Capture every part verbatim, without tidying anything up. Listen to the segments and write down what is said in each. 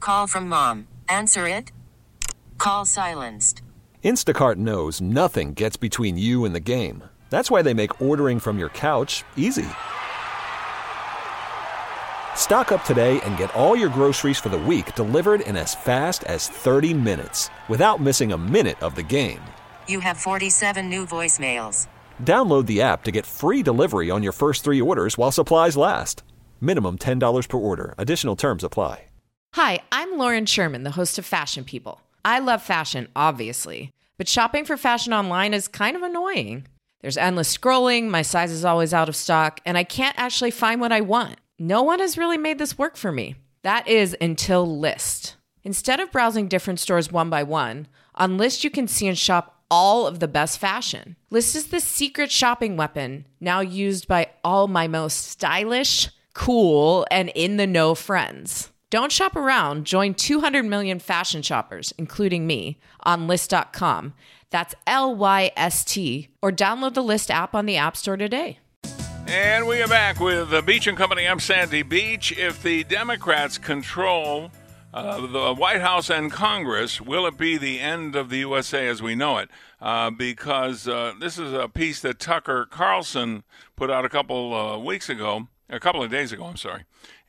Call from mom. Answer it. Call silenced. Instacart knows nothing gets between you and the game. That's why they make ordering from your couch easy. Stock up today and get all your groceries for the week delivered in as fast as thirty minutes without missing a minute of the game. You have forty-seven new voicemails. Download the app to get free delivery on your first three orders while supplies last. Minimum ten dollars per order. Additional terms apply. Hi, I'm Lauren Sherman, the host of Fashion People. I love fashion, obviously, but shopping for fashion online is kind of annoying. There's endless scrolling, my size is always out of stock, and I can't actually find what I want. No one has really made this work for me. That is until Lyst. Instead of browsing different stores one by one, on Lyst you can see and shop all of the best fashion. Lyst is the secret shopping weapon now used by all my most stylish, cool, and in-the-know friends. Don't shop around. Join two hundred million fashion shoppers, including me, on Lyst dot com. That's L Y S T, or download the Lyst app on the App Store today. And we are back with the Beach and Company. I'm Sandy Beach. If the Democrats control uh, the White House and Congress, will it be the end of the U S A as we know it? Uh, because uh, this is a piece that Tucker Carlson put out a couple uh, weeks ago, a couple of days ago, I'm sorry.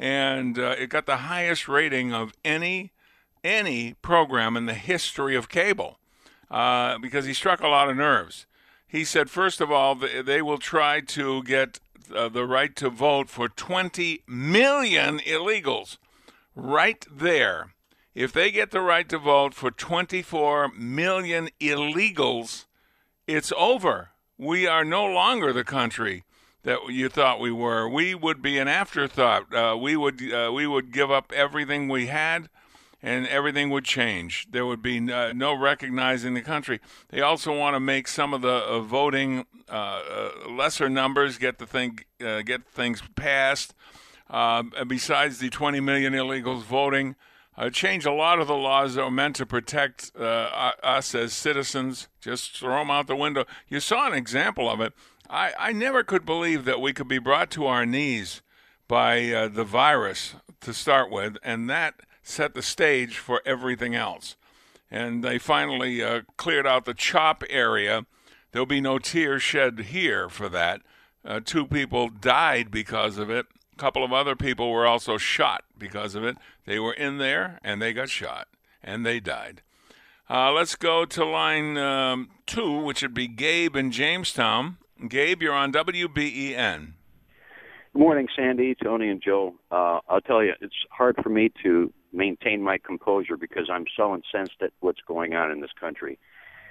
And uh, it got the highest rating of any any program in the history of cable uh, because he struck a lot of nerves. He said, first of all, they will try to get uh, the right to vote for twenty million illegals. Right there. If they get the right to vote for twenty-four million illegals, it's over. We are no longer the country that you thought we were. We would be an afterthought. Uh, we would uh, we would give up everything we had, and everything would change. There would be uh, no recognizing the country. They also want to make some of the uh, voting uh, uh, lesser numbers, get the thing uh, get things passed. Uh, besides the twenty million illegals voting, uh, change a lot of the laws that were meant to protect uh, us as citizens. Just throw them out the window. You saw an example of it. I, I never could believe that we could be brought to our knees by uh, the virus to start with, and that set the stage for everything else. And they finally uh, cleared out the CHOP area. There'll be no tears shed here for that. Uh, two people died because of it. A couple of other people were also shot because of it. They were in there, and they got shot, and they died. Uh, let's go to line um, two, which would be Gabe in Jamestown. Gabe, you're on W B E N. Good morning, Sandy, Tony, and Joe. Uh, I'll tell you, it's hard for me to maintain my composure because I'm so incensed at what's going on in this country.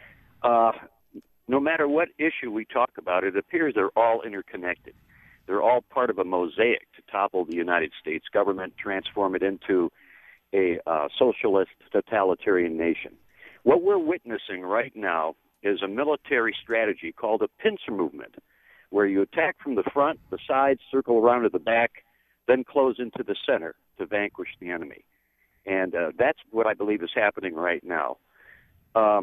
Uh, no matter what issue we talk about, it appears they're all interconnected. They're all part of a mosaic to topple the United States government, transform it into a uh, socialist totalitarian nation. What we're witnessing right now is a military strategy called a pincer movement, where you attack from the front, the sides, circle around to the back, then close into the center to vanquish the enemy. And uh, that's what I believe is happening right now. Uh,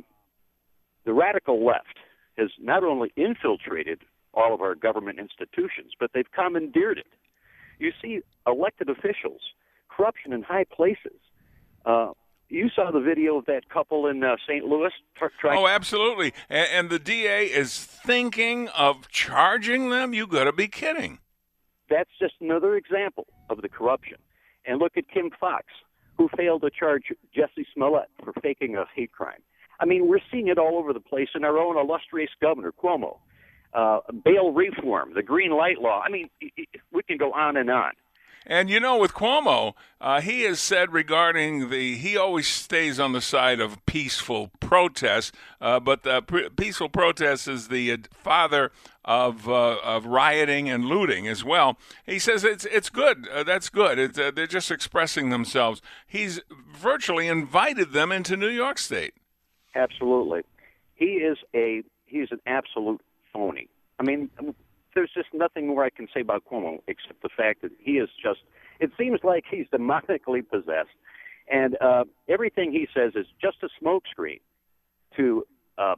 the radical left has not only infiltrated all of our government institutions, but they've commandeered it. You see elected officials, corruption in high places. Uh, You saw the video of that couple in uh, Saint Louis. Tr- trying- oh, absolutely. And, and the D A is thinking of charging them? You got to be kidding. That's just another example of the corruption. And look at Kim Fox, who failed to charge Jesse Smollett for faking a hate crime. I mean, we're seeing it all over the place in our own illustrious governor, Cuomo. Uh, bail reform, the green light law. I mean, we can go on and on. And, you know, with Cuomo, uh, he has said regarding the, he always stays on the side of peaceful protest, uh, but the pre- peaceful protest is the uh, father of uh, of rioting and looting as well. He says it's it's good. Uh, that's good. It's, uh, they're just expressing themselves. He's virtually invited them into New York State. Absolutely. He is a, he's an absolute phony. I mean, there's just nothing more I can say about Cuomo except the fact that he is just, it seems like he's demonically possessed. And uh, everything he says is just a smokescreen to, uh,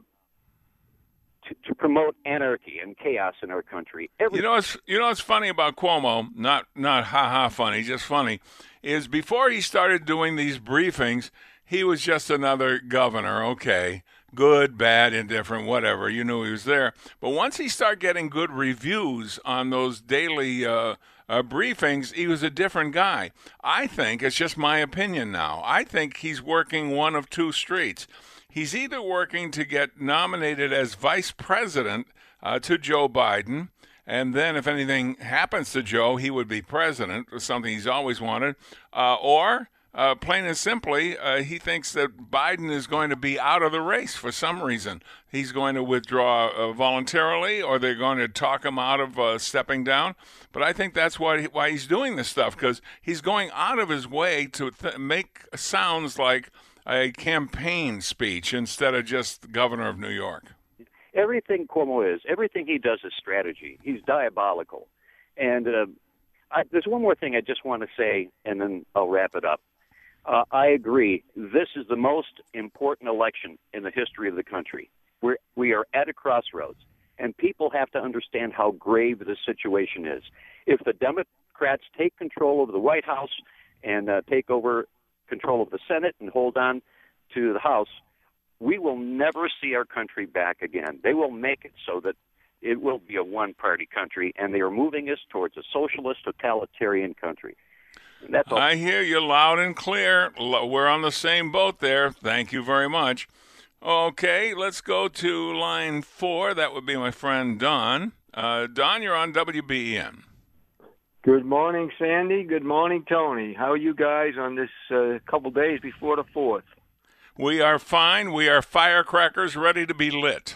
to to promote anarchy and chaos in our country. Every- you know what's, you know what's funny about Cuomo, not not ha-ha funny, just funny, is before he started doing these briefings, he was just another governor, okay, good, bad, indifferent, whatever. You knew he was there. But once he started getting good reviews on those daily uh, uh, briefings, he was a different guy. I think, it's just my opinion now, I think he's working one of two streets. He's either working to get nominated as vice president uh, to Joe Biden, and then if anything happens to Joe, he would be president, something he's always wanted, uh, or... Uh, plain and simply, uh, he thinks that Biden is going to be out of the race for some reason. He's going to withdraw uh, voluntarily, or they're going to talk him out of uh, stepping down. But I think that's why, he, why he's doing this stuff, because he's going out of his way to th- make sounds like a campaign speech instead of just governor of New York. Everything Cuomo is, everything he does is strategy. He's diabolical. And uh, I, there's one more thing I just want to say, and then I'll wrap it up. Uh, I agree. This is the most important election in the history of the country. We're, we are at a crossroads, and people have to understand how grave the situation is. If the Democrats take control of the White House and uh, take over control of the Senate and hold on to the House, we will never see our country back again. They will make it so that it will be a one-party country, and they are moving us towards a socialist, totalitarian country. That's all. I hear you loud and clear. We're on the same boat there. Thank you very much. Okay, let's go to line four. That would be my friend Don. Uh, Don, you're on W B E N. Good morning, Sandy. Good morning, Tony. How are you guys on this uh, couple days before the fourth? We are fine. We are firecrackers ready to be lit.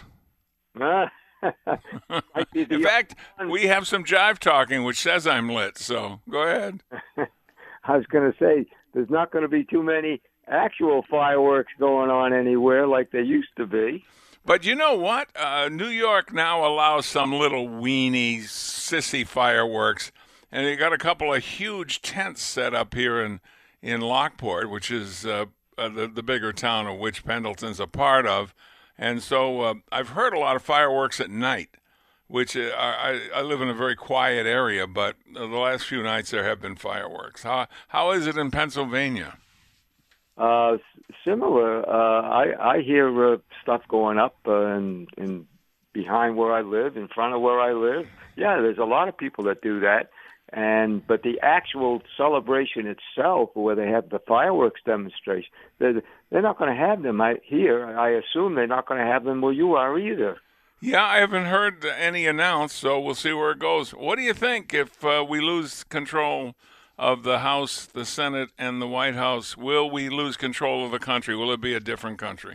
In fact, we have some jive talking, which says I'm lit, so go ahead. I was going to say, there's not going to be too many actual fireworks going on anywhere like there used to be. But you know what? Uh, New York now allows some little weenie, sissy fireworks, and they got a couple of huge tents set up here in, in Lockport, which is uh, uh, the, the bigger town of which Pendleton's a part of. And so uh, I've heard a lot of fireworks at night, which uh, I, I live in a very quiet area, but the last few nights there have been fireworks. How How is it in Pennsylvania? Uh, similar. Uh, I, I hear uh, stuff going up uh, in, in behind where I live, in front of where I live. Yeah, there's a lot of people that do that. And but the actual celebration itself, where they have the fireworks demonstration, they're, they're not going to have them I, here. I assume they're not going to have them where you are either. Yeah, I haven't heard any announced, so we'll see where it goes. What do you think if uh, we lose control of the House, the Senate, and the White House? Will we lose control of the country? Will it be a different country?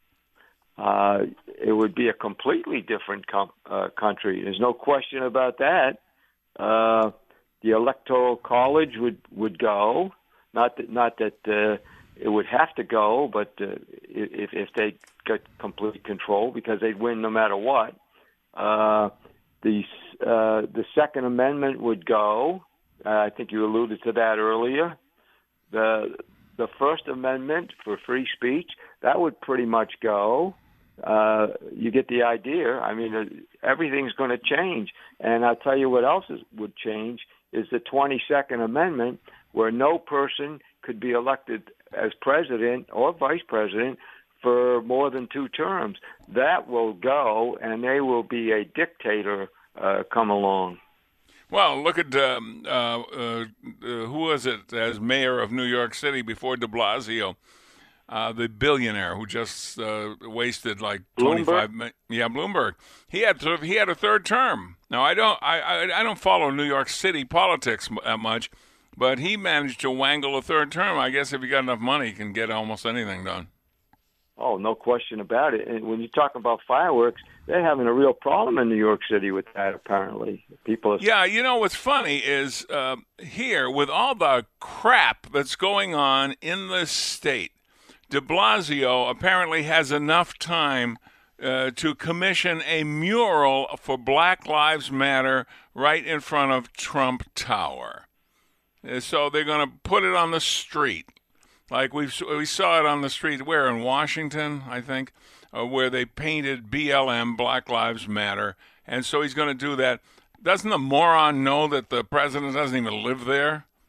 Uh, it would be a completely different com- uh, country. There's no question about that. Uh, the Electoral College would, would go. Not that, not that uh, it would have to go, but uh, if, if they get complete control, because they'd win no matter what. Uh, the uh, the Second Amendment would go. Uh, I think you alluded to that earlier. The the First Amendment for free speech, that would pretty much go. Uh, you get the idea. I mean, uh, everything's going to change. And I'll tell you what else is, would change is the twenty-second Amendment, where no person could be elected as president or vice president for more than two terms. That will go, and they will be a dictator uh, come along. Well, look at, um, uh, uh, who was it as mayor of New York City before de Blasio? Uh, the billionaire who just uh, wasted like twenty-five million. Yeah, Bloomberg. He had to, he had a third term. Now I don't I, I I don't follow New York City politics that much, but he managed to wangle a third term. I guess if you got enough money, you can get almost anything done. Oh, no question about it. And when you talk about fireworks, they're having a real problem in New York City with that. Apparently, people. Are... Yeah, you know what's funny is uh, here with all the crap that's going on in this state. De Blasio apparently has enough time uh, to commission a mural for Black Lives Matter right in front of Trump Tower. Uh, so they're going to put it on the street. Like we we saw it on the street, where in Washington, I think, uh, where they painted B L M, Black Lives Matter. And so he's going to do that. Doesn't the moron know that the president doesn't even live there?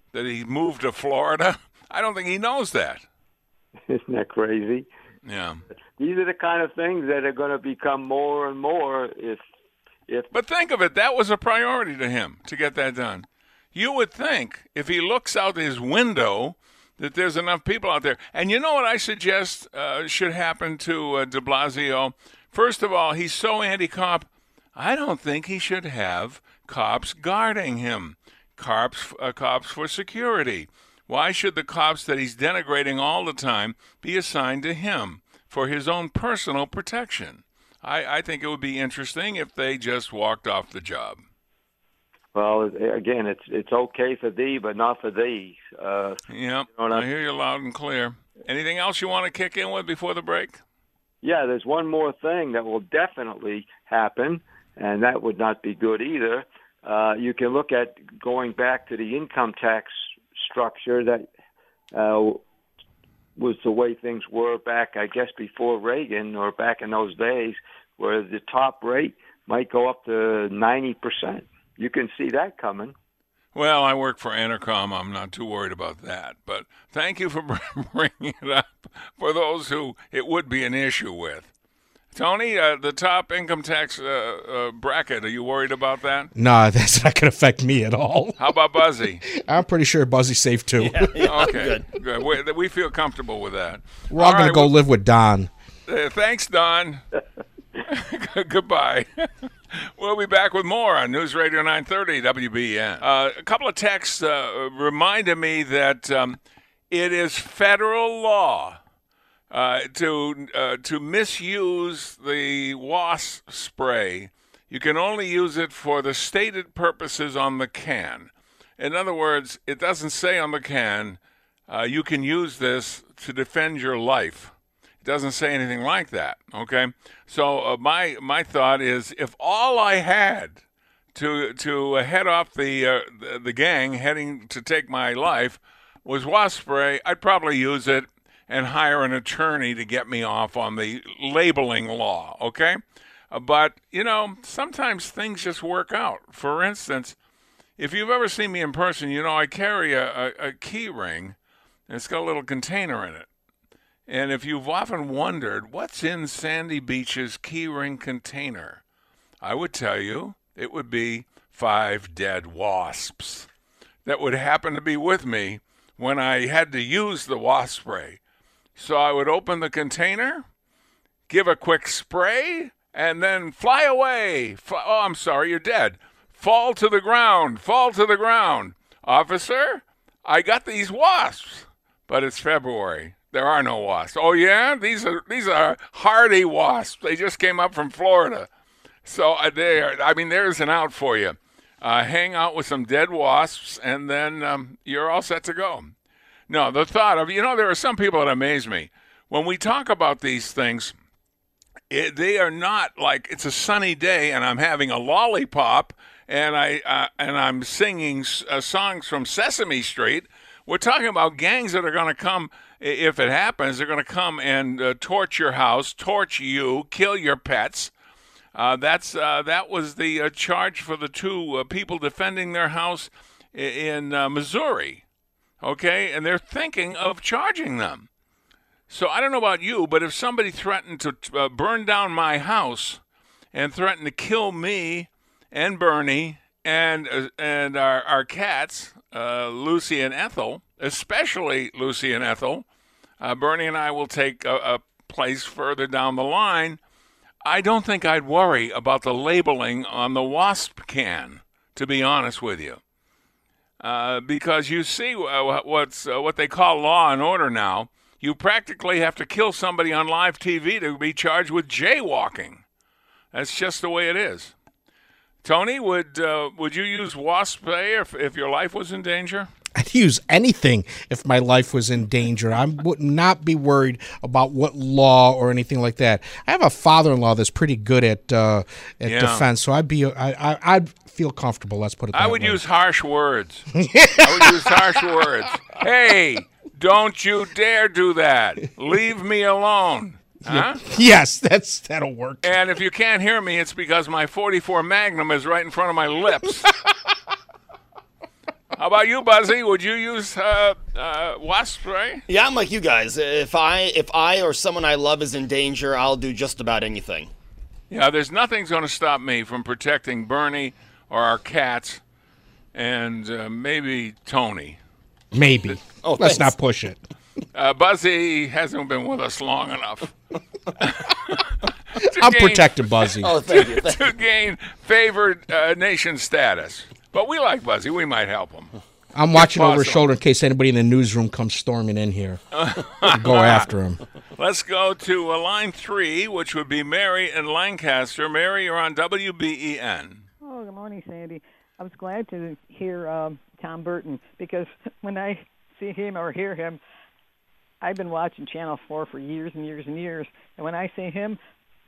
that he moved to Florida? I don't think he knows that. Isn't that crazy? Yeah. These are the kind of things that are going to become more and more if if. But think of it, that was a priority to him to get that done. You would think if he looks out his window that there's enough people out there. And you know what I suggest uh, should happen to uh, de Blasio? First of all, he's so anti-cop, I don't think he should have cops guarding him, cops, uh, cops for security. Why should the cops that he's denigrating all the time be assigned to him for his own personal protection? I, I think it would be interesting if they just walked off the job. Well, again, it's it's okay for thee, but not for thee. Uh, Yep, you know I hear you loud and clear. Anything else you want to kick in with before the break? Yeah, there's one more thing that will definitely happen, and that would not be good either. Uh, you can look at going back to the income tax structure that uh, was the way things were back, I guess, before Reagan or back in those days, where the top rate might go up to ninety percent. You can see that coming. Well, I work for Entercom. I'm not too worried about that. But thank you for bringing it up for those who it would be an issue with. Tony, uh, the top income tax uh, uh, bracket, are you worried about that? No, that's not going to affect me at all. How about Buzzy? I'm pretty sure Buzzy's safe, too. Yeah, yeah, Okay, good. good. We, we feel comfortable with that. We're all, All going to right, go well- live with Don. Uh, thanks, Don. Goodbye. We'll be back with more on News Radio nine thirty W B N. Uh, a couple of texts uh, reminded me that um, it is federal law uh, to uh, to misuse the wasp spray. You can only use it for the stated purposes on the can. In other words, it doesn't say on the can, uh, you can use this to defend your life. Doesn't say anything like that, okay? So uh, my my thought is, if all I had to to uh, head off the, uh, the the gang heading to take my life was wasp spray, I'd probably use it and hire an attorney to get me off on the labeling law, okay? Uh, but you know, sometimes things just work out. For instance, if you've ever seen me in person, you know I carry a, a, a key ring, and it's got a little container in it. And if you've often wondered what's in Sandy Beach's keyring container, I would tell you it would be five dead wasps that would happen to be with me when I had to use the wasp spray. So I would open the container, give a quick spray, and then fly away. F- oh, I'm sorry, you're dead. Fall to the ground, fall to the ground. Officer, I got these wasps, but it's February. There are no wasps. Oh yeah, these are these are hardy wasps. They just came up from Florida, so uh, they are. I mean, there's an out for you. Uh, hang out with some dead wasps, and then um, you're all set to go. No, the thought of you know, there are some people that amaze me when we talk about these things. It, they are not like it's a sunny day and I'm having a lollipop and I uh, and I'm singing uh, songs from Sesame Street. We're talking about gangs that are going to come, if it happens, they're going to come and uh, torch your house, torch you, kill your pets. Uh, that's uh, that was the uh, charge for the two uh, people defending their house in uh, Missouri. Okay, and they're thinking of charging them. So I don't know about you, but if somebody threatened to uh, burn down my house and threatened to kill me and Bernie and uh, and our our cats. Uh, Lucy and Ethel, especially Lucy and Ethel. Uh, Bernie and I will take a, a place further down the line. I don't think I'd worry about the labeling on the wasp can, to be honest with you. Uh, because you see uh, what's uh, what they call law and order now. You practically have to kill somebody on live T V to be charged with jaywalking. That's just the way it is. Tony, would uh, would you use wasp spray if, if your life was in danger? I'd use anything if my life was in danger. I would not be worried about what law or anything like that. I have a father-in-law that's pretty good at uh, at Yeah. defense, so I'd be I, I, I'd feel comfortable. Let's put it that way. I would use harsh words. I would use harsh words. Hey, don't you dare do that. Leave me alone. Huh? Yes, that's that'll work. And if you can't hear me, it's because my forty-four Magnum is right in front of my lips. How about you, Buzzy? Would you use uh, uh, wasp spray? Yeah, I'm like you guys. If I if I or someone I love is in danger, I'll do just about anything. Yeah, there's nothing's going to stop me from protecting Bernie or our cats and uh, maybe Tony. Maybe. Oh, Let's thanks. not push it. Uh, Buzzy hasn't been with us long enough. I'm gain- protecting Buzzy. Oh, thank you. Thank you. to gain favored uh, nation status. But we like Buzzy. We might help him. I'm watching over his possible. shoulder in case anybody in the newsroom comes storming in here. Go after him. Let's go to uh, line three, which would be Mary in Lancaster. Mary, you're on W B E N. Oh, good morning, Sandy. I was glad to hear um, Tom Burton because when I see him or hear him, I've been watching Channel four for years and years and years. And when I see him,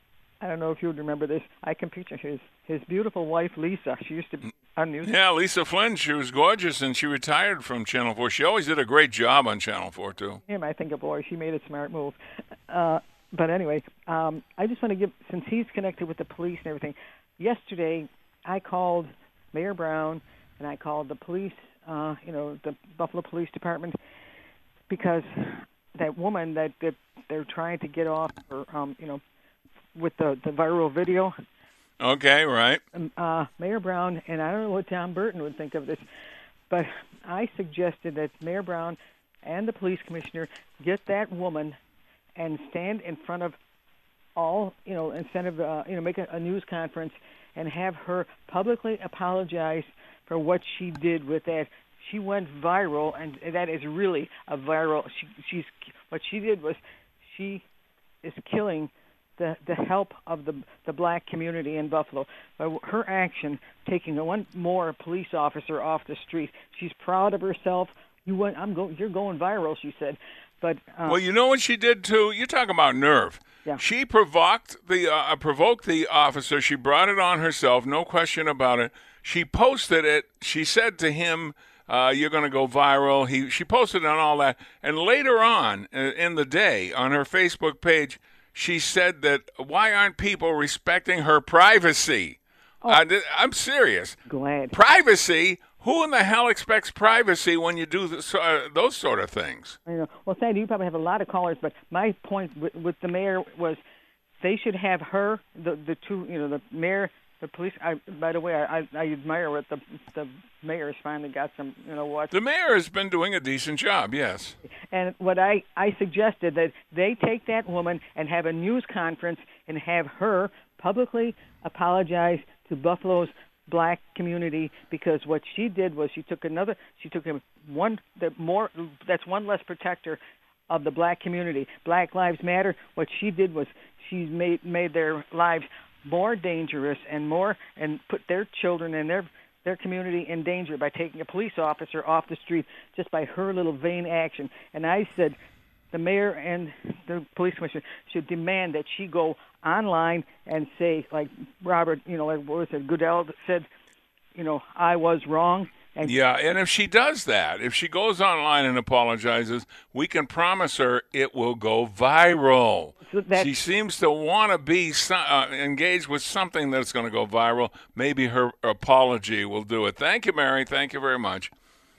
I don't know if you would remember this, I can picture his, his beautiful wife, Lisa. She used to be on news. Yeah, Lisa Flynn. She was gorgeous, and she retired from Channel four. She always did a great job on Channel four, too. Him, I think, a boy. She made a smart move. Uh, but anyway, um, I just want to give, since he's connected with the police and everything, yesterday I called Mayor Brown and I called the police, uh, you know, the Buffalo Police Department, because that woman that, that they're trying to get off, or, um, you know, with the, the viral video, Okay, right. um, uh, Mayor Brown, and I don't know what Tom Burton would think of this, but I suggested that Mayor Brown and the police commissioner get that woman and stand in front of all, you know, instead of, uh, you know, make a, a news conference and have her publicly apologize for what she did with that. She went viral, and that is really a viral. She, she's what she did was she is killing the the help of the the black community in Buffalo by her action, taking one more police officer off the street. She's proud of herself. You went, I'm go, you're going viral, she said. But uh, Well, you know what she did, too? You're talking about nerve. Yeah. She provoked the uh, provoked the officer. She brought it on herself, no question about it. She posted it. She said to him, uh, you're going to go viral. He She posted on all that. And later on uh, in the day, on her Facebook page, she said that, why aren't people respecting her privacy? Oh. Uh, th- I'm serious. glad. Privacy? Who in the hell expects privacy when you do this, uh, those sort of things? You know, well, Sandy, you probably have a lot of callers, but my point with, with the mayor was they should have her, the the two, you know, the mayor, the police. I, by the way, I, I admire what the the mayor has finally got some, you know what. The mayor has been doing a decent job, yes. And what I, I suggested that they take that woman and have a news conference and have her publicly apologize to Buffalo's black community, because what she did was she took another, she took him one, the more, that's one less protector of the black community. Black Lives Matter. What she did was she made made their lives more dangerous and more, and put their children and their their community in danger by taking a police officer off the street just by her little vain action. And I said the mayor and the police commissioner should demand that she go online and say, like Robert, you know, like what was it, Goodell said, you know, I was wrong. And Yeah, and if she does that, if she goes online and apologizes, we can promise her it will go viral. So that- She seems to want to be so- uh, engaged with something that's going to go viral. Maybe her apology will do it. Thank you, Mary. Thank you very much.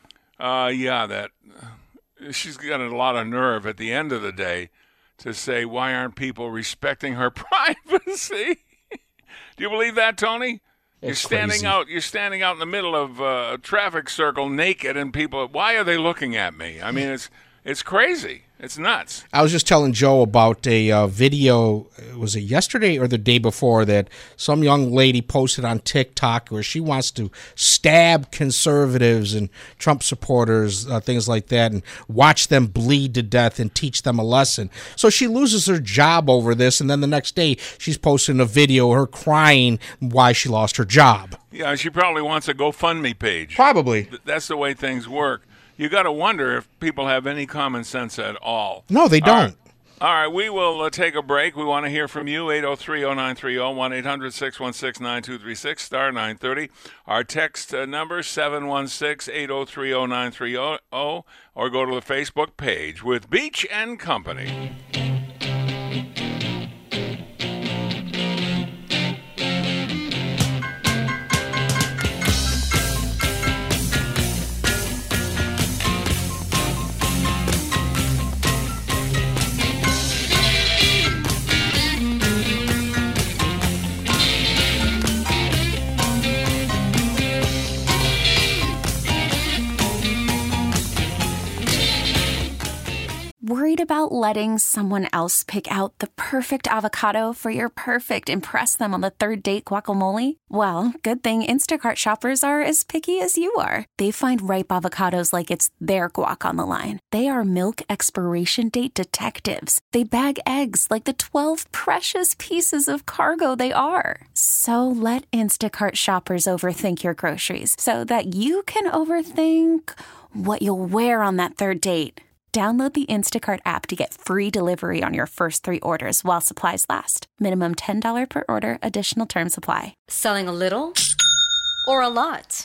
Uh, yeah, that she's got a lot of nerve at the end of the day to say, why aren't people respecting her privacy? Do you believe that, Tony? You're It's standing crazy. out. You're standing out in the middle of uh, a traffic circle, naked, and people. Why are they looking at me? I mean, it's it's crazy. It's nuts. I was just telling Joe about a uh, video, was it yesterday or the day before, that some young lady posted on TikTok where she wants to stab conservatives and Trump supporters, uh, things like that, and watch them bleed to death and teach them a lesson. So she loses her job over this, and then the next day she's posting a video of her crying why she lost her job. Yeah, she probably wants a GoFundMe page. Probably. Th- That's the way things work. You got to wonder if people have any common sense at all. No, they All don't. right. All right, we will uh, take a break. We want to hear from you, eight oh three oh nine three oh, one eight hundred six one six nine two three six, star nine thirty. Our text uh, number, seven one six, eight oh three oh nine three oh, or go to the Facebook page with Beach and Company. Worried about letting someone else pick out the perfect avocado for your perfect impress them on the third date guacamole? Well, good thing Instacart shoppers are as picky as you are. They find ripe avocados like it's their guac on the line. They are milk expiration date detectives. They bag eggs like the twelve precious pieces of cargo they are. So let Instacart shoppers overthink your groceries so that you can overthink what you'll wear on that third date. Download the Instacart app to get free delivery on your first three orders while supplies last. Minimum ten dollars per order. Additional terms apply. Selling a little or a lot?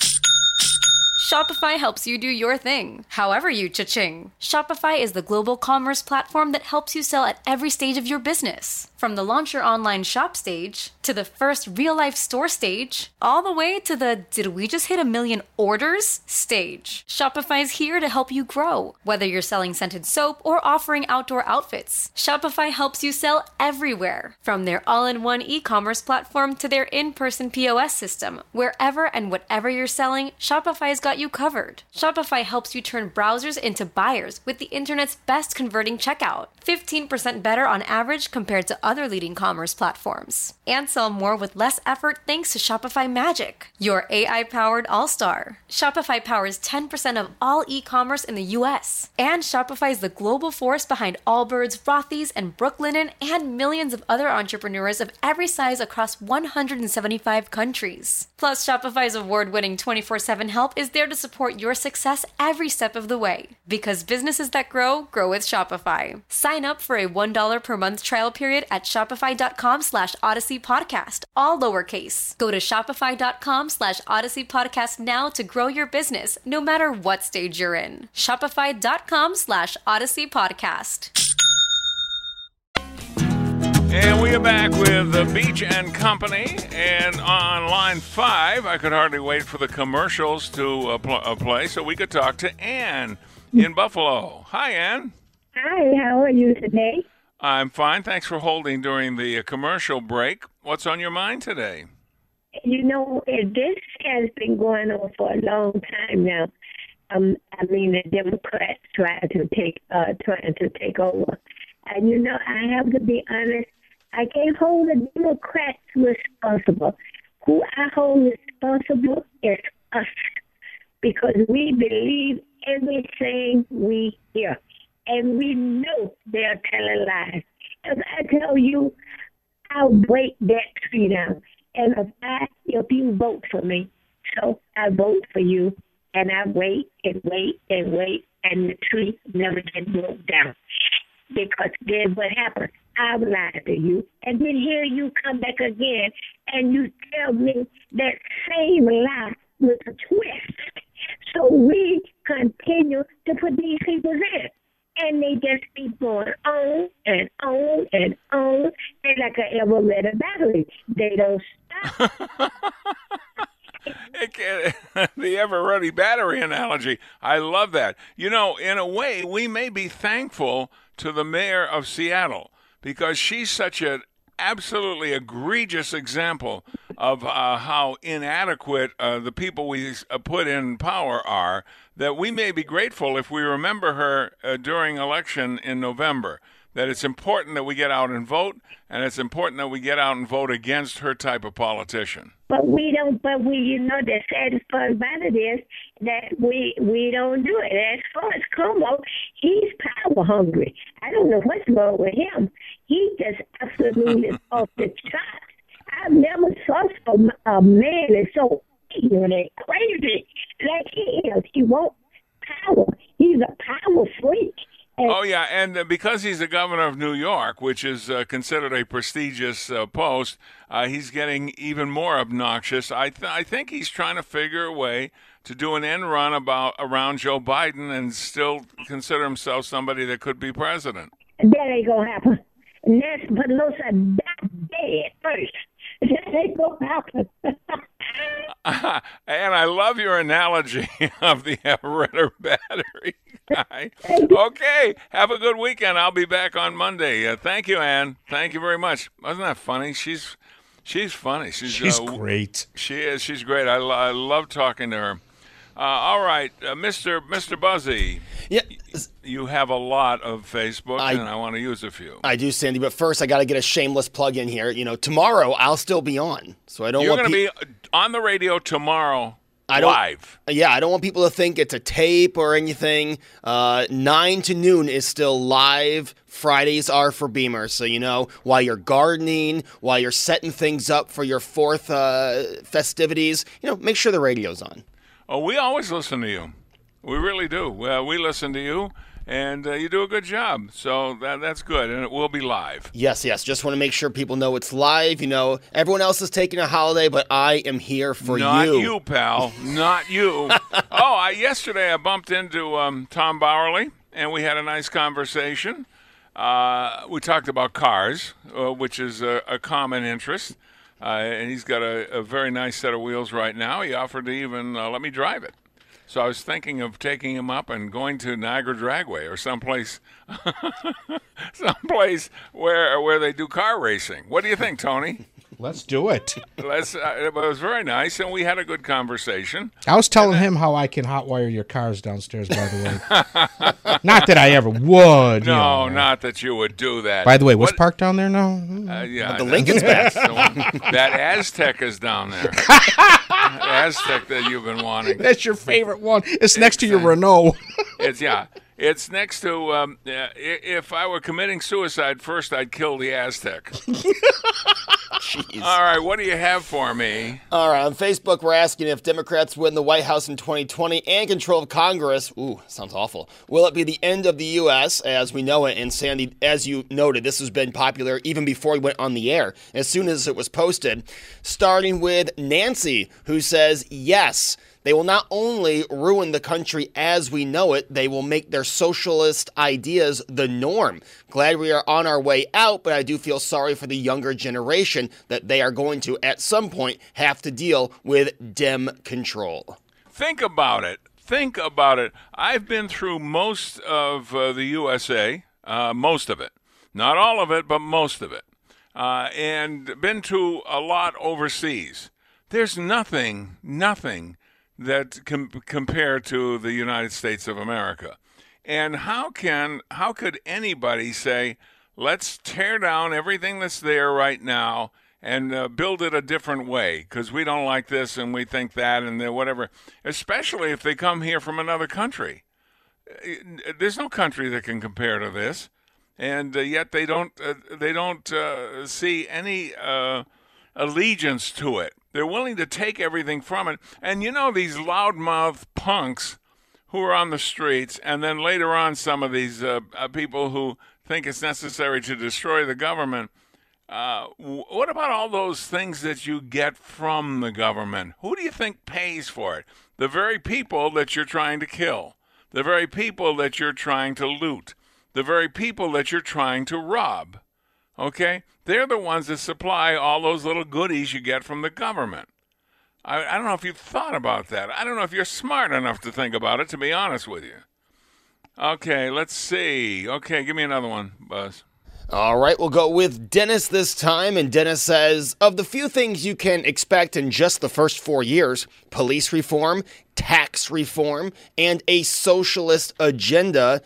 Shopify helps you do your thing, however you cha-ching. Shopify is the global commerce platform that helps you sell at every stage of your business. From the launch your online shop stage, to the first real-life store stage, all the way to the did we just hit a million orders stage. Shopify's here to help you grow. Whether you're selling scented soap or offering outdoor outfits, Shopify helps you sell everywhere. From their all-in-one e-commerce platform to their in-person P O S system, wherever and whatever you're selling, Shopify's got you covered. Shopify helps you turn browsers into buyers with the internet's best converting checkout. fifteen percent better on average compared to other leading commerce platforms. And sell more with less effort thanks to Shopify Magic, your A I-powered all-star. Shopify powers ten percent of all e-commerce in the U S. And Shopify is the global force behind Allbirds, Rothy's, and Brooklinen, and millions of other entrepreneurs of every size across one hundred seventy-five countries. Plus, Shopify's award-winning twenty-four seven help is there to support your success every step of the way. Because businesses that grow, grow with Shopify. Sign up for a one dollar per month trial period at shopify.com slash Odyssey Podcast, all lowercase. Go to shopify.com slash Odyssey Podcast now to grow your business, no matter what stage you're in. Shopify.com slash Odyssey Podcast. And we are back with the Beach and Company. And on line five, I could hardly wait for the commercials to uh, pl- uh, play so we could talk to Ann in Buffalo. Hi, Ann. Hi, how are you today? I'm fine. Thanks for holding during the uh, commercial break. What's on your mind today? You know, this has been going on for a long time now. Um, I mean, the Democrats trying to take, uh, trying to take over. And, you know, I have to be honest, I can't hold the Democrats responsible. Who I hold responsible is us, because we believe everything we hear. And we know they're telling lies. If I tell you, I'll break that tree down. And if I, if you vote for me, so I vote for you, and I wait and wait and wait, and the tree never gets broke down. Because then what happens? I've lied to you, and then here you come back again, and you tell me that same lie with a twist. So we continue to put these people in. And they just keep going on and on and on. They're like an ever-ready battery. They don't stop. It can't, the ever-ready battery analogy. I love that. You know, in a way, we may be thankful to the mayor of Seattle because she's such an absolutely egregious example of uh, how inadequate uh, the people we uh, put in power are, that we may be grateful if we remember her uh, during election in November, that it's important that we get out and vote, and it's important that we get out and vote against her type of politician. But we don't, but we, you know, the saddest part about it is that we we don't do it. As far as Cuomo, he's power hungry. I don't know what's wrong with him. He just absolutely is off the charts. I've never saw some a man is so ignorant and crazy like he is. He wants power. He's a power freak. And oh, yeah, and uh, because he's the governor of New York, which is uh, considered a prestigious uh, post, uh, he's getting even more obnoxious. I, th- I think he's trying to figure a way to do an end run about around Joe Biden and still consider himself somebody that could be president. That ain't going to happen. Nancy Pelosi died dead first. That ain't going to happen. uh, and I love your analogy of the ever-ready battery guy. Okay, have a good weekend. I'll be back on Monday. Uh, thank you, Ann. Thank you very much. Wasn't that funny? She's she's funny. She's, she's uh, great. She is. She's great. I, lo- I love talking to her. Uh, all right, uh, Mister Mister Buzzy. Yeah, you have a lot of Facebook, I, and I want to use a few. I do, Sandy, but first I got to get a shameless plug in here. You know, tomorrow I'll still be on, so I don't You're want going to pe- be on the radio tomorrow. I don't, live. Yeah, I don't want people to think it's a tape or anything. Uh, nine to noon is still live. Fridays are for Beamer. So, you know, while you're gardening, while you're setting things up for your fourth uh, festivities, you know, make sure the radio's on. Oh, we always listen to you. We really do. Well, we listen to you, and uh, you do a good job. So that, that's good, and it will be live. Yes, yes. Just want to make sure people know it's live. You know, everyone else is taking a holiday, but I am here for Not you. Not you, pal. Not you. Oh, I, yesterday I bumped into um, Tom Bowerly, and we had a nice conversation. Uh, we talked about cars, uh, which is a, a common interest. Uh, and he's got a, a very nice set of wheels right now. He offered to even uh, let me drive it. So I was thinking of taking him up and going to Niagara Dragway or someplace, someplace where where they do car racing. What do you think, Tony? Let's do it. Let's. Uh, it was very nice, and we had a good conversation. I was telling him how I can hotwire your cars downstairs, by the way. Not that I ever would. No, you know. not that you would do that. By the way, what's What- parked down there now? Uh, yeah, The that- Lincoln's back. that's the one. That Aztec is down there. The Aztec that you've been wanting. That's your favorite one. It's next to your Renault. It's yeah. It's next to. Um, yeah, i- if I were committing suicide, first I'd kill the Aztec. Jeez. All right, what do you have for me? All right, on Facebook, we're asking if Democrats win the White House in twenty twenty and control of Congress. Ooh, sounds awful. Will it be the end of the U S as we know it? And Sandy, as you noted, this has been popular even before we went on the air, as soon as it was posted. Starting with Nancy, who says, yes, they will not only ruin the country as we know it, they will make their socialist ideas the norm. Glad we are on our way out, but I do feel sorry for the younger generation that they are going to, at some point, have to deal with Dem control. Think about it. Think about it. I've been through most of uh, the U S A, uh, most of it. Not all of it, but most of it. Uh, and been to a lot overseas. There's nothing, nothing that com- compare to the United States of America. And how can how could anybody say, let's tear down everything that's there right now and uh, build it a different way because we don't like this and we think that and then whatever, especially if they come here from another country. There's no country that can compare to this, and uh, yet they don't uh, they don't uh, see any uh, allegiance to it. They're willing to take everything from it. And you know these loudmouth punks who are on the streets, and then later on some of these uh, uh, people who think it's necessary to destroy the government. Uh, w- what about all those things that you get from the government? Who do you think pays for it? The very people that you're trying to kill. The very people that you're trying to loot. The very people that you're trying to rob. Okay? They're the ones that supply all those little goodies you get from the government. I, I don't know if you've thought about that. I don't know if you're smart enough to think about it, to be honest with you. Okay, let's see. Okay, give me another one, Buzz. All right, we'll go with Dennis this time. And Dennis says, of the few things you can expect in just the first four years, police reform, tax reform, and a socialist agenda,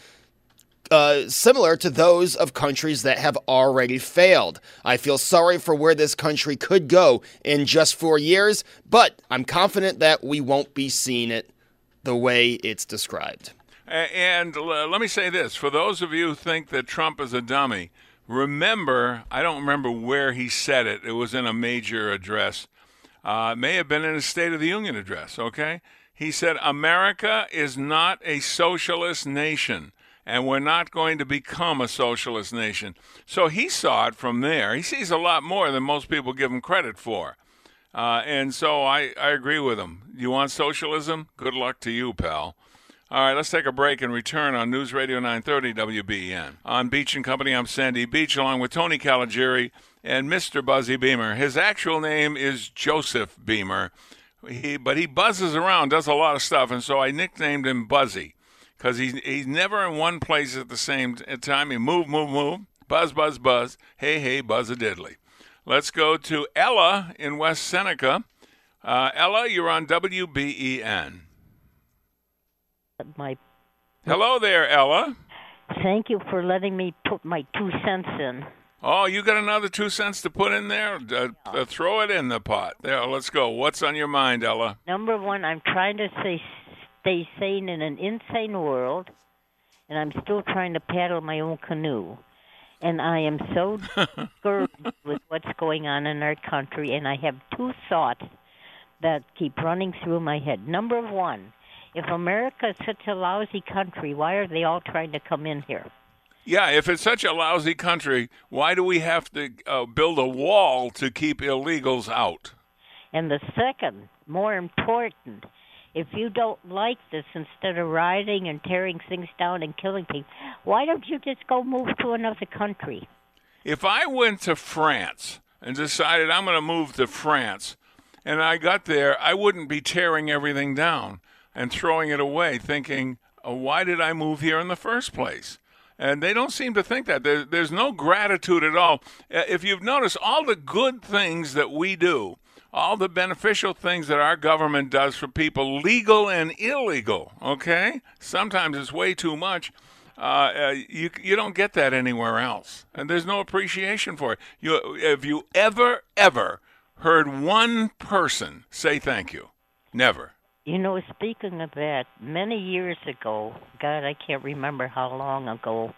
Uh, similar to those of countries that have already failed. I feel sorry for where this country could go in just four years, but I'm confident that we won't be seeing it the way it's described. And uh, let me say this. For those of you who think that Trump is a dummy, remember, I don't remember where he said it. It was in a major address. Uh, it may have been in a State of the Union address, okay? He said, America is not a socialist nation. And we're not going to become a socialist nation. So he saw it from there. He sees a lot more than most people give him credit for. Uh, and so I, I agree with him. You want socialism? Good luck to you, pal. All right, let's take a break and return on News Radio nine thirty W B E N. On Beach and Company, I'm Sandy Beach, along with Tony Caligiuri and Mister Buzzy Beamer. His actual name is Joseph Beamer, he, but he buzzes around, does a lot of stuff, and so I nicknamed him Buzzy. Because he's, he's never in one place at the same time. He move, move, move, buzz, buzz, buzz, hey, hey, buzz-a-diddly. Let's go to Ella in West Seneca. Uh, Ella, you're on W B E N. My Hello there, Ella. Thank you for letting me put my two cents in. Oh, you got another two cents to put in there? Uh, uh, throw it in the pot. There, let's go. What's on your mind, Ella? Number one, I'm trying to stay, stay sane in an insane world, and I'm still trying to paddle my own canoe. And I am so discouraged with what's going on in our country, and I have two thoughts that keep running through my head. Number one, if America is such a lousy country, why are they all trying to come in here? Yeah, if it's such a lousy country, why do we have to uh, build a wall to keep illegals out? And the second, more important, if you don't like this, instead of rioting and tearing things down and killing people, why don't you just go move to another country? If I went to France and decided I'm going to move to France, and I got there, I wouldn't be tearing everything down and throwing it away, thinking, oh, why did I move here in the first place? And they don't seem to think that. There, there's no gratitude at all. If you've noticed, all the good things that we do, all the beneficial things that our government does for people, legal and illegal, okay? Sometimes it's way too much. Uh, uh, you you don't get that anywhere else. And there's no appreciation for it. You, have you ever, ever heard one person say thank you? Never. You know, speaking of that, many years ago, God, I can't remember how long ago,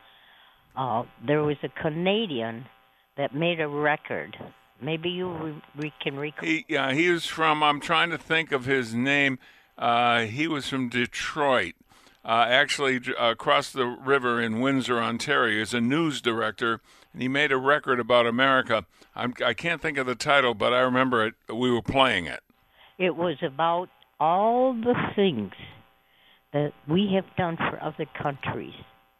uh, there was a Canadian that made a record. Maybe you re- re- can recall. He, yeah, he was from, I'm trying to think of his name. Uh, he was from Detroit, uh, actually uh, across the river in Windsor, Ontario. He's a news director, and he made a record about America. I'm, I can't think of the title, but I remember it. We were playing it. It was about all the things that we have done for other countries,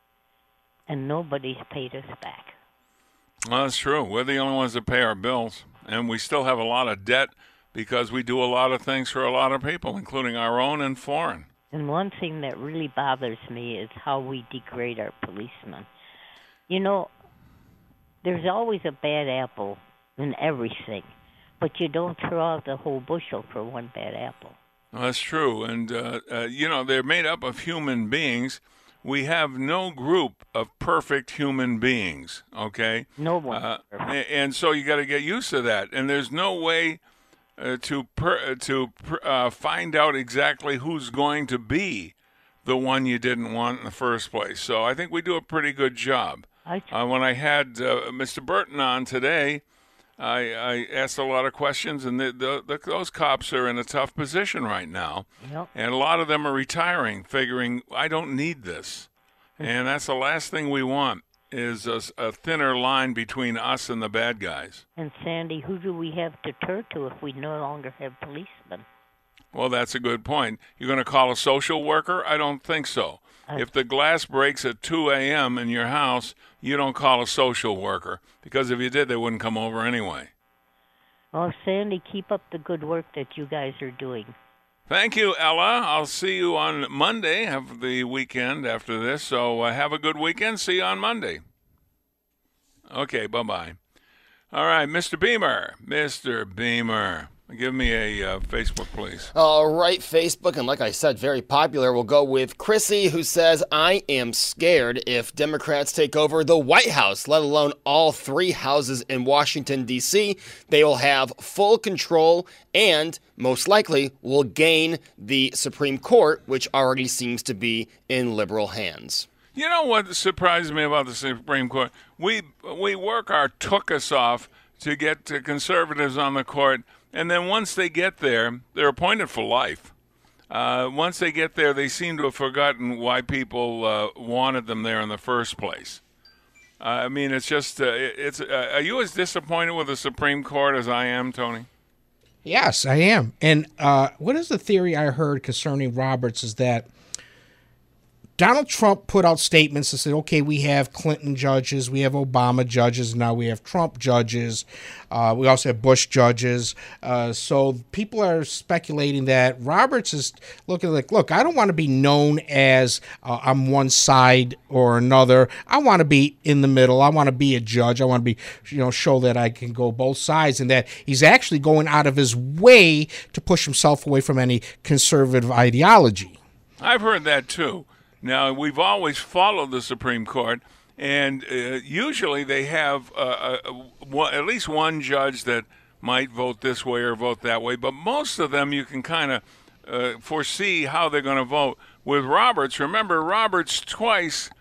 and nobody's paid us back. Well, that's true. We're the only ones that pay our bills, and we still have a lot of debt because we do a lot of things for a lot of people, including our own and foreign. And one thing that really bothers me is how we degrade our policemen. You know, there's always a bad apple in everything, but you don't throw out the whole bushel for one bad apple. Well, that's true. And, uh, uh, you know, they're made up of human beings. We have no group of perfect human beings, okay? No one. Uh, and so you got to get used to that. And there's no way uh, to per, to uh, find out exactly who's going to be the one you didn't want in the first place. So I think we do a pretty good job. I uh, when I had uh, Mister Burton on today, I, I asked a lot of questions, and the, the, the, those cops are in a tough position right now. Yep. And a lot of them are retiring, figuring, I don't need this. And that's the last thing we want, is a, a thinner line between us and the bad guys. And, Sandy, who do we have to turn to if we no longer have policemen? Well, that's a good point. You're going to call a social worker? I don't think so. If the glass breaks at two a.m. in your house, you don't call a social worker, because if you did, they wouldn't come over anyway. Well, Sandy, keep up the good work that you guys are doing. Thank you, Ella. I'll see you on Monday, have the weekend after this, so uh, have a good weekend. See you on Monday. Okay, bye-bye. All right, Mister Beamer. Mister Beamer. Give me a uh, Facebook, please. All right, Facebook, and like I said, very popular. We'll go with Chrissy, who says, I am scared if Democrats take over the White House, let alone all three houses in Washington, D C They will have full control and, most likely, will gain the Supreme Court, which already seems to be in liberal hands. You know what surprised me about the Supreme Court? We, we work our tuchus off to get to conservatives on the court. And then once they get there, they're appointed for life. Uh, once they get there, they seem to have forgotten why people uh, wanted them there in the first place. Uh, I mean, it's just, uh, it's. Uh, are you as disappointed with the Supreme Court as I am, Tony? Yes, I am. And uh, what is the theory I heard concerning Roberts is that Donald Trump put out statements and said, okay, we have Clinton judges, we have Obama judges, now we have Trump judges, uh, we also have Bush judges. Uh, so people are speculating that Roberts is looking like, look, I don't want to be known as uh, I'm one side or another. I want to be in the middle. I want to be a judge. I want to be, you know, show that I can go both sides, and that he's actually going out of his way to push himself away from any conservative ideology. I've heard that too. Now, we've always followed the Supreme Court, and uh, usually they have uh, a, one, at least one judge that might vote this way or vote that way, but most of them you can kind of uh, foresee how they're going to vote. With Roberts, remember, Roberts twice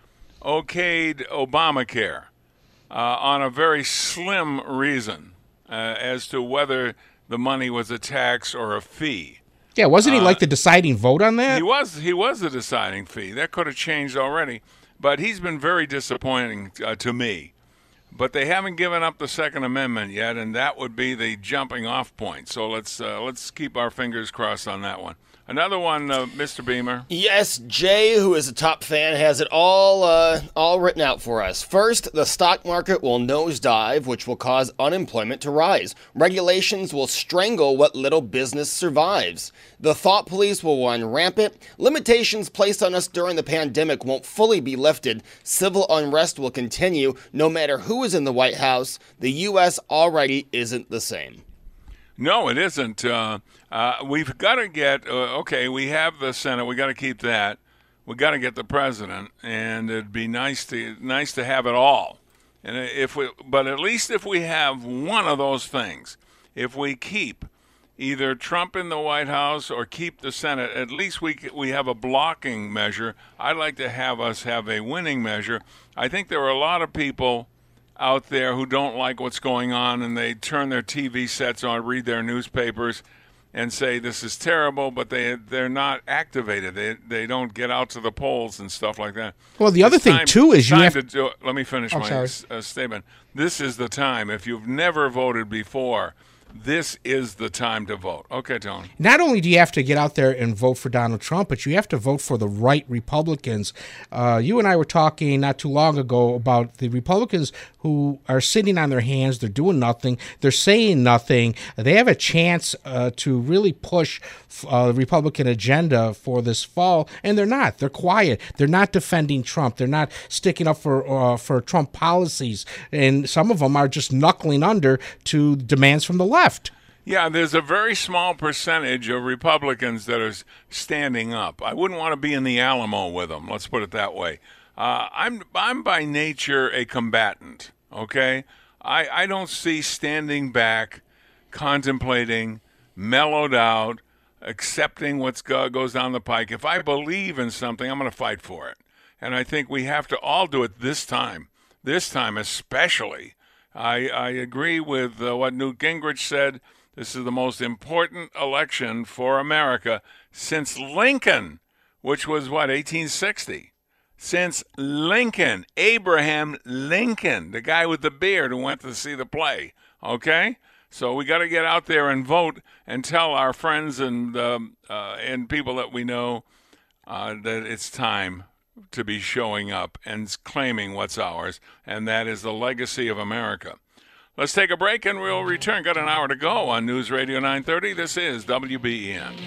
okayed Obamacare uh, on a very slim reason uh, as to whether the money was a tax or a fee. Yeah, wasn't he Uh, like the deciding vote on that? He was. He was the deciding fee. That could have changed already, but he's been very disappointing uh, to me. But they haven't given up the Second Amendment yet, and that would be the jumping-off point. So let's uh, let's keep our fingers crossed on that one. Another one, uh, Mister Beamer. Yes, Jay, who is a top fan, has it all uh, all written out for us. First, the stock market will nosedive, which will cause unemployment to rise. Regulations will strangle what little business survives. The thought police will run rampant. Limitations placed on us during the pandemic won't fully be lifted. Civil unrest will continue no matter who is in the White House. The U S already isn't the same. No, it isn't. Uh, uh, we've got to get, uh, okay, we have the Senate. We got to keep that. We got to get the president, and it'd be nice to nice to have it all. And if we, but at least if we have one of those things, if we keep either Trump in the White House or keep the Senate, at least we we have a blocking measure. I'd like to have us have a winning measure. I think there are a lot of people out there who don't like what's going on, and they turn their T V sets on, read their newspapers, and say this is terrible, but they they're not activated. They they don't get out to the polls and stuff like that. Well, the other It's thing time- too is you time have to do, let me finish I'm my sorry. uh, statement. This is the time. If you've never voted before, this is the time to vote. Okay, Tony. Not only do you have to get out there and vote for Donald Trump, but you have to vote for the right Republicans. Uh, you and I were talking not too long ago about the Republicans who are sitting on their hands. They're doing nothing. They're saying nothing. They have a chance uh, to really push uh, the Republican agenda for this fall, and they're not. They're quiet. They're not defending Trump. They're not sticking up for uh, for Trump policies, and some of them are just knuckling under to demands from the left. Yeah, there's a very small percentage of Republicans that are standing up. I wouldn't want to be in the Alamo with them. Let's put it that way. Uh, I'm I'm by nature a combatant. Okay, I I don't see standing back, contemplating, mellowed out, accepting what go, goes down the pike. If I believe in something, I'm going to fight for it. And I think we have to all do it this time. This time especially. I, I agree with uh, what Newt Gingrich said. This is the most important election for America since Lincoln, which was, what, eighteen sixty? Since Lincoln, Abraham Lincoln, the guy with the beard who went to see the play, okay? So we got to get out there and vote and tell our friends and, um, uh, and people that we know uh, that it's time to be showing up and claiming what's ours, and that is the legacy of America. Let's take a break, and we'll return. Got an hour to go on News Radio nine thirty. This is W B E N.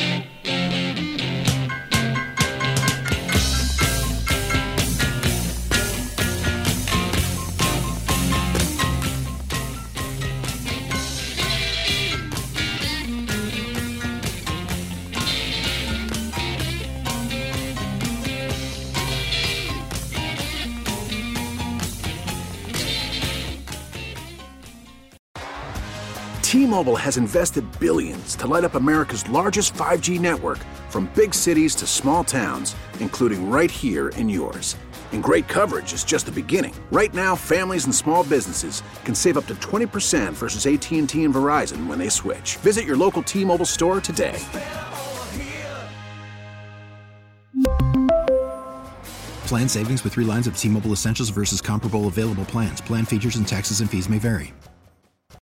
T-Mobile has invested billions to light up America's largest five G network, from big cities to small towns, including right here in yours. And great coverage is just the beginning. Right now, families and small businesses can save up to twenty percent versus A T and T and Verizon when they switch. Visit your local T-Mobile store today. Plan savings with three lines of T-Mobile Essentials versus comparable available plans. Plan features and taxes and fees may vary.